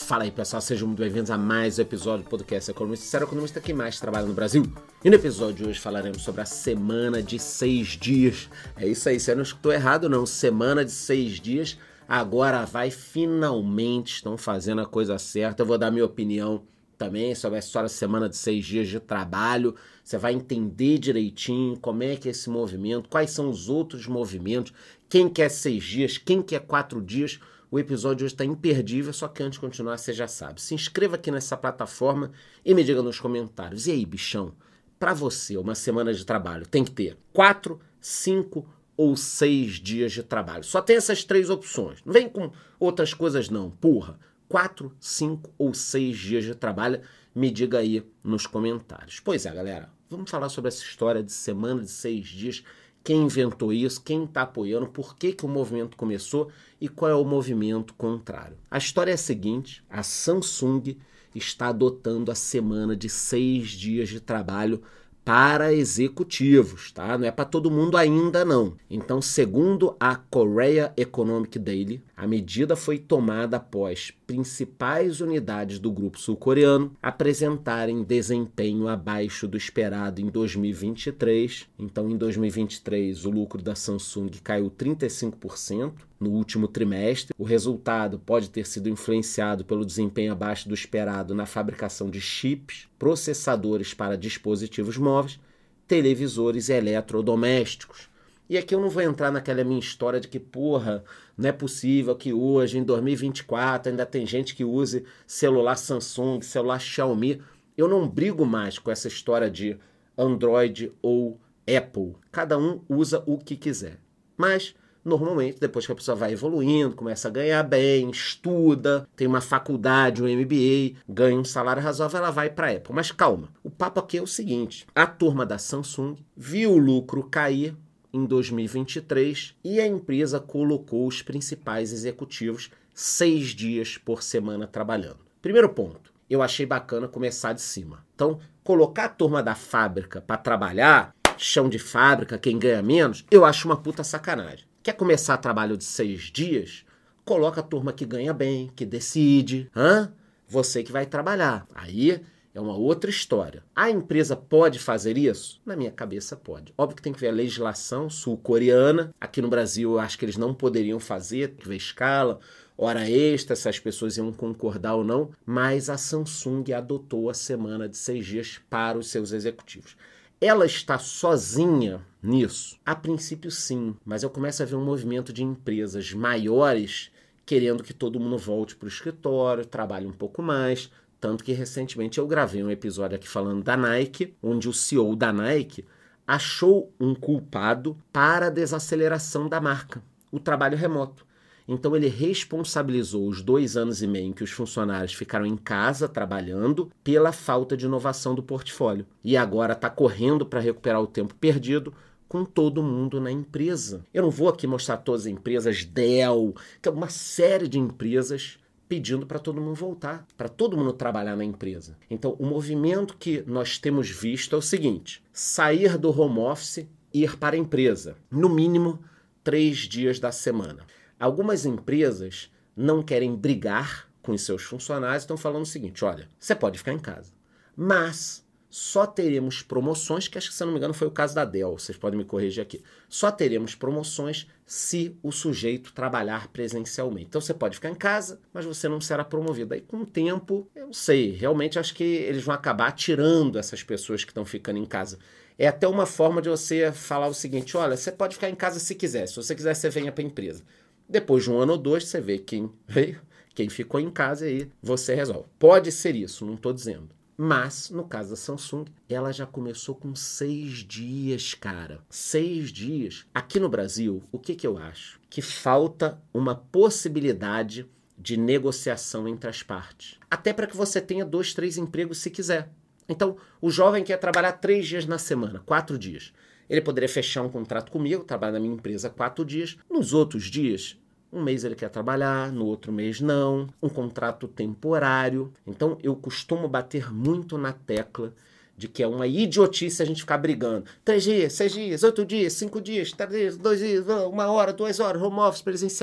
Fala aí, pessoal, sejam muito bem-vindos a mais um episódio do podcast Economista Sério, economista que mais trabalha no Brasil. E no episódio de hoje falaremos sobre a semana de 6 dias. É isso aí, você não escutou errado não, semana de 6 dias. Agora vai, finalmente estão fazendo a coisa certa. Eu vou dar minha opinião também sobre a história da semana de 6 dias de trabalho. Você vai entender direitinho como é que é esse movimento, quais são os outros movimentos, quem quer 6 dias, quem quer 4 dias. O episódio hoje está imperdível, só que antes de continuar, você já sabe. Se inscreva aqui nessa plataforma e me diga nos comentários. E aí, bichão, para você, uma semana de trabalho tem que ter 4, 5 ou 6 dias de trabalho. Só tem essas 3 opções. Não vem com outras coisas não, porra. 4, 5 ou 6 dias de trabalho, me diga aí nos comentários. Pois é, galera, vamos falar sobre essa história de semana de 6 dias. Quem inventou isso, quem está apoiando, por que o movimento começou e qual é o movimento contrário. A história é a seguinte, a Samsung está adotando a semana de 6 dias de trabalho para executivos, tá? Não é para todo mundo ainda não. Então, segundo a Korea Economic Daily, a medida foi tomada após principais unidades do grupo sul-coreano apresentarem desempenho abaixo do esperado em 2023. Então, em 2023, o lucro da Samsung caiu 35% no último trimestre. O resultado pode ter sido influenciado pelo desempenho abaixo do esperado na fabricação de chips, processadores para dispositivos móveis, televisores e eletrodomésticos. E aqui eu não vou entrar naquela minha história de que, porra, não é possível que hoje, em 2024, ainda tem gente que use celular Samsung, celular Xiaomi. Eu não brigo mais com essa história de Android ou Apple. Cada um usa o que quiser. Mas, normalmente, depois que a pessoa vai evoluindo, começa a ganhar bem, estuda, tem uma faculdade, um MBA, ganha um salário razoável, ela vai para a Apple. Mas calma, o papo aqui é o seguinte, a turma da Samsung viu o lucro cair em 2023 e a empresa colocou os principais executivos 6 dias por semana trabalhando. Primeiro ponto, eu achei bacana começar de cima. Então, colocar a turma da fábrica para trabalhar, chão de fábrica, quem ganha menos, eu acho uma puta sacanagem. Quer começar trabalho de 6 dias? Coloca a turma que ganha bem, que decide. Você que vai trabalhar. Aí é uma outra história. A empresa pode fazer isso? Na minha cabeça pode. Óbvio que tem que ver a legislação sul-coreana. Aqui no Brasil eu acho que eles não poderiam fazer, tem que ver escala, hora extra, se as pessoas iam concordar ou não. Mas a Samsung adotou a semana de 6 dias para os seus executivos. Ela está sozinha nisso? A princípio sim, mas eu começo a ver um movimento de empresas maiores querendo que todo mundo volte para o escritório, trabalhe um pouco mais. Tanto que recentemente eu gravei um episódio aqui falando da Nike, onde o CEO da Nike achou um culpado para a desaceleração da marca, o trabalho remoto. Então ele responsabilizou os 2 anos e meio em que os funcionários ficaram em casa trabalhando pela falta de inovação do portfólio. E agora está correndo para recuperar o tempo perdido com todo mundo na empresa. Eu não vou aqui mostrar todas as empresas, Dell, que é uma série de empresas pedindo para todo mundo voltar, para todo mundo trabalhar na empresa. Então, o movimento que nós temos visto é o seguinte, sair do home office e ir para a empresa, no mínimo 3 dias da semana. Algumas empresas não querem brigar com os seus funcionários, estão falando o seguinte, olha, você pode ficar em casa, mas só teremos promoções, que acho que se não me engano foi o caso da Dell, vocês podem me corrigir aqui, só teremos promoções se o sujeito trabalhar presencialmente. Então você pode ficar em casa, mas você não será promovido. Aí com o tempo, eu não sei, realmente acho que eles vão acabar tirando essas pessoas que estão ficando em casa. É até uma forma de você falar o seguinte, olha, você pode ficar em casa se quiser, se você quiser você venha para a empresa. Depois de 1 ano ou 2, você vê quem veio, quem ficou em casa e aí você resolve. Pode ser isso, não estou dizendo. Mas, no caso da Samsung, ela já começou com 6 dias, cara. 6 dias. Aqui no Brasil, o que eu acho? Que falta uma possibilidade de negociação entre as partes. Até para que você tenha 2, 3 empregos se quiser. Então, o jovem quer trabalhar 3 dias na semana, 4 dias. Ele poderia fechar um contrato comigo, trabalhar na minha empresa 4 dias. Nos outros dias, um mês ele quer trabalhar, no outro mês não. Um contrato temporário. Então, eu costumo bater muito na tecla de que é uma idiotice a gente ficar brigando. 3 dias, 6 dias, 8 dias, 5 dias, 3 dias, 2 dias, 1 hora, 2 horas, home office presencial.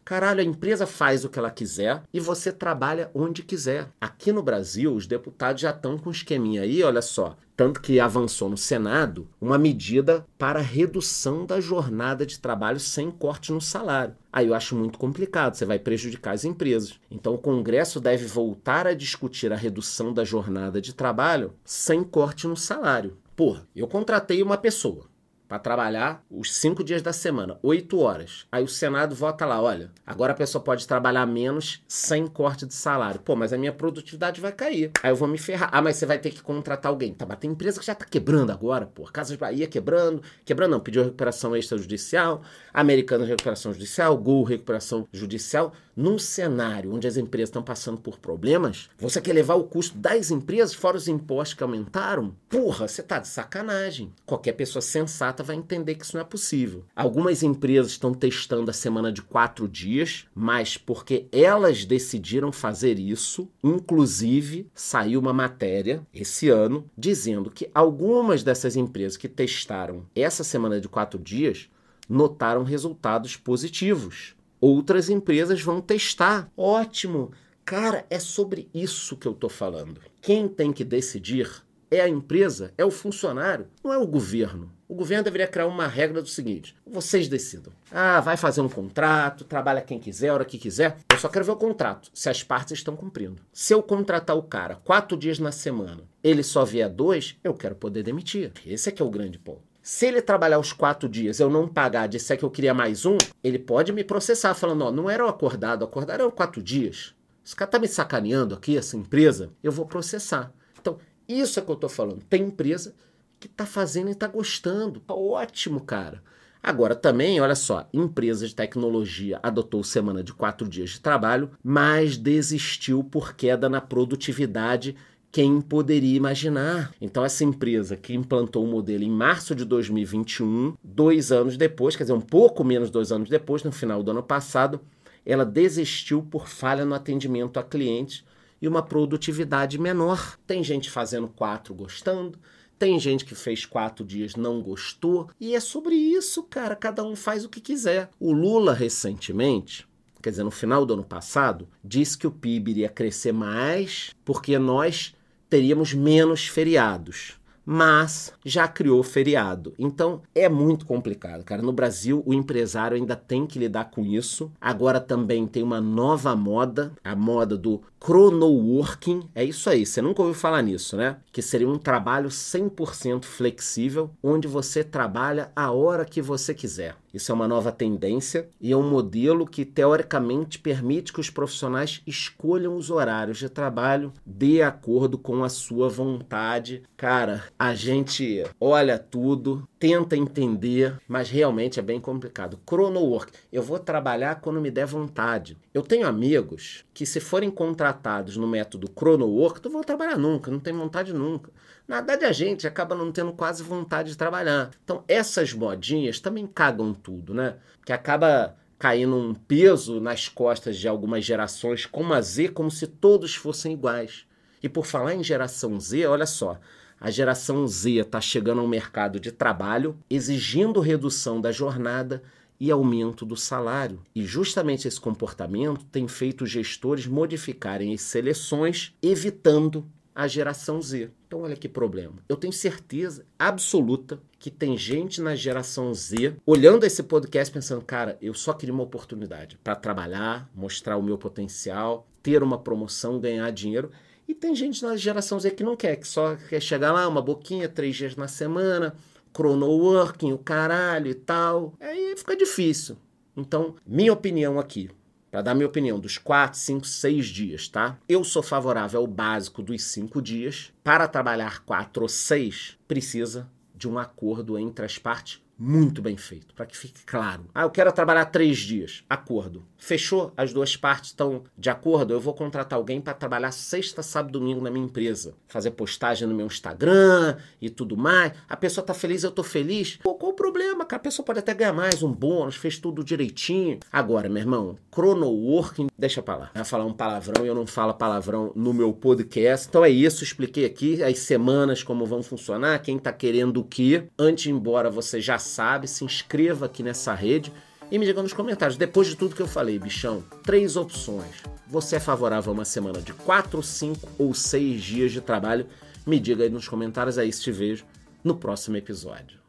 Caralho, a empresa faz o que ela quiser e você trabalha onde quiser. Aqui no Brasil, os deputados já estão com um esqueminha aí, olha só. Tanto que avançou no Senado uma medida para redução da jornada de trabalho sem corte no salário. Aí eu acho muito complicado, você vai prejudicar as empresas. Então o Congresso deve voltar a discutir a redução da jornada de trabalho sem corte no salário. Porra, eu contratei uma pessoa para trabalhar os 5 dias da semana, 8 horas. Aí o Senado vota lá, olha, agora a pessoa pode trabalhar menos sem corte de salário. Pô, mas a minha produtividade vai cair. Aí eu vou me ferrar. Ah, mas você vai ter que contratar alguém. Tá, mas tem empresa que já tá quebrando agora, pô. Casas Bahia quebrando não, pediu recuperação extrajudicial, Americanas recuperação judicial, Gol recuperação judicial. Num cenário onde as empresas estão passando por problemas, você quer levar o custo das empresas, fora os impostos que aumentaram? Porra, você tá de sacanagem. Qualquer pessoa sensata vai entender que isso não é possível. Algumas empresas estão testando a semana de 4 dias, mas porque elas decidiram fazer isso, inclusive saiu uma matéria esse ano dizendo que algumas dessas empresas que testaram essa semana de 4 dias notaram resultados positivos. Outras empresas vão testar. Ótimo! Cara, é sobre isso que eu tô falando. Quem tem que decidir é a empresa, é o funcionário, não é o governo. O governo deveria criar uma regra do seguinte: vocês decidam. Ah, vai fazer um contrato, trabalha quem quiser, a hora que quiser. Eu só quero ver o contrato, se as partes estão cumprindo. Se eu contratar o cara 4 dias na semana, ele só vier 2, eu quero poder demitir. Esse é que é o grande ponto. Se ele trabalhar os 4 dias, eu não pagar, disser que eu queria mais um, ele pode me processar, falando, ó, não era o acordado eram 4 dias. Esse cara tá me sacaneando aqui, essa empresa, eu vou processar. Então, isso é que eu tô falando. Tem empresa que tá fazendo e tá gostando. Tá ótimo, cara. Agora também, olha só, empresa de tecnologia adotou semana de 4 dias de trabalho, mas desistiu por queda na produtividade. Quem poderia imaginar? Então essa empresa que implantou o modelo em março de 2021, 2 anos depois, quer dizer, um pouco menos de 2 anos depois, no final do ano passado, ela desistiu por falha no atendimento a clientes e uma produtividade menor. Tem gente fazendo 4 gostando, tem gente que fez 4 dias não gostou, e é sobre isso, cara, cada um faz o que quiser. O Lula recentemente, quer dizer, no final do ano passado, disse que o PIB iria crescer mais porque nós teríamos menos feriados, mas já criou feriado. Então é muito complicado, cara. No Brasil, o empresário ainda tem que lidar com isso. Agora também tem uma nova moda, a moda do chronoworking. É isso aí, você nunca ouviu falar nisso, né? Que seria um trabalho 100% flexível, onde você trabalha a hora que você quiser. Isso é uma nova tendência e é um modelo que, teoricamente, permite que os profissionais escolham os horários de trabalho de acordo com a sua vontade. Cara, a gente olha tudo, tenta entender, mas realmente é bem complicado. Chronowork, eu vou trabalhar quando me der vontade. Eu tenho amigos que, se forem contratados no método chronowork, não vão trabalhar nunca, não tem vontade nunca. Na verdade, a gente acaba não tendo quase vontade de trabalhar. Então, essas modinhas também cagam tudo, né? Que acaba caindo um peso nas costas de algumas gerações, como a Z, como se todos fossem iguais. E por falar em geração Z, olha só, a geração Z está chegando ao mercado de trabalho, exigindo redução da jornada e aumento do salário. E justamente esse comportamento tem feito os gestores modificarem as seleções, evitando a geração Z. Então olha que problema. Eu tenho certeza absoluta que tem gente na geração Z olhando esse podcast pensando, cara, eu só queria uma oportunidade para trabalhar, mostrar o meu potencial, ter uma promoção, ganhar dinheiro. E tem gente na geração Z que não quer, que só quer chegar lá, uma boquinha, 3 dias na semana, chronoworking, o caralho e tal. Aí fica difícil. Então, minha opinião aqui, para dar minha opinião dos 4, 5, 6 dias, tá? Eu sou favorável ao básico dos 5 dias. Para trabalhar 4 ou 6, precisa de um acordo entre as partes muito bem feito, para que fique claro. Ah, eu quero trabalhar 3 dias. Acordo. Fechou? As duas partes estão de acordo? Eu vou contratar alguém para trabalhar sexta, sábado, domingo na minha empresa. Fazer postagem no meu Instagram e tudo mais. A pessoa tá feliz, eu tô feliz. Pô, qual o problema, cara? A pessoa pode até ganhar mais, um bônus, fez tudo direitinho. Agora, meu irmão, chronoworking, deixa pra lá. Vai falar um palavrão e eu não falo palavrão no meu podcast. Então é isso, expliquei aqui as semanas como vão funcionar, quem tá querendo o quê. Antes de ir embora, você já sabe, se inscreva aqui nessa rede. E me diga nos comentários, depois de tudo que eu falei, bichão, 3 opções. Você é favorável a uma semana de 4, 5 ou 6 dias de trabalho? Me diga aí nos comentários, aí te vejo no próximo episódio.